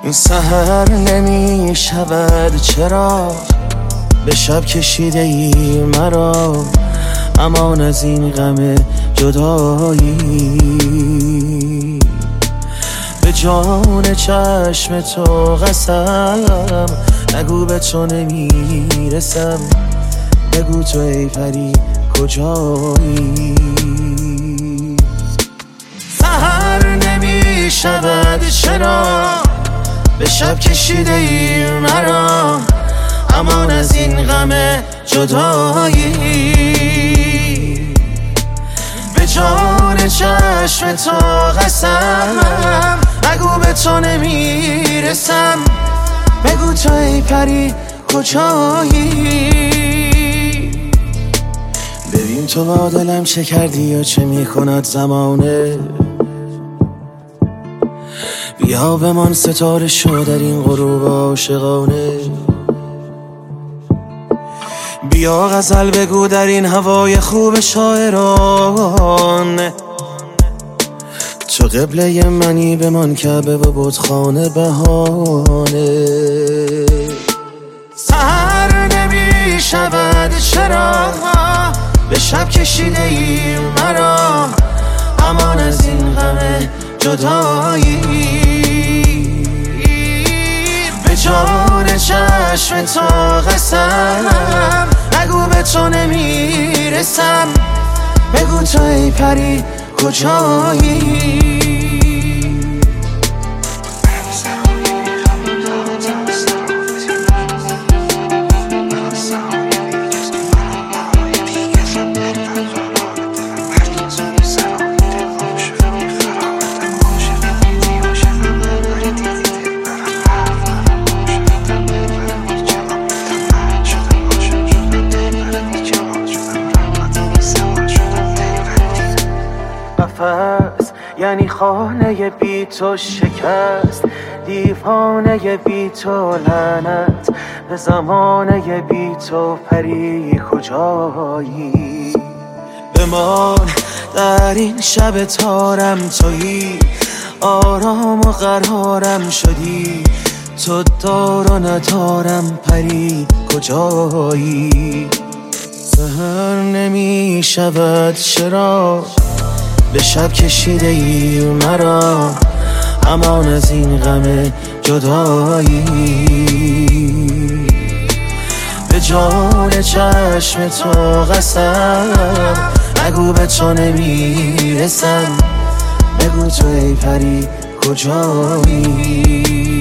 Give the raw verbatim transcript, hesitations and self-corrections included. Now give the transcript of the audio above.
این سحر نمی شود چرا به شب کشیده ای مرا، امان از این غم جدایی. به جان چشم تو قسم، نگو به تو نمیرسم، بگو تو ای پری کجایی. سحر نمی شود چرا به شب کشیده ای مرا، امان از این غم جدایی. به جان چشم تو قسم، نگو به تو نمیرسم، بگو تو ای پری کجایی. ببین تو با دلم چه کردی یا چه میکند زمانه، بیا بمان ستاره شو در این غروب عاشقانه. بیا غزل بگو در این هوای خوب شاعران، تو قبله منی بمان کعبه و بتخانه بهانه. سحر نمی شود چرا به شب کشیده ای مرا، امان از این غم جدایی. به جان چشم تو قسم، نگو به تو نمیرسم، بگو تو ای پری کجایی. یعنی خانه بی تو شکست، دیوانه بی تو لعنت، به زمانه بی تو پری کجایی. بمان در این شب تارم تویی، آرام و قرارم شدی، تو دار و ندارم پری کجایی. سحر نمی شود چرا به شب کشیده ای مرا، امان از این غم جدایی. به جان چشم تو قسم، نگو به تو نمیرسم، بگو تو ای پری کجایی.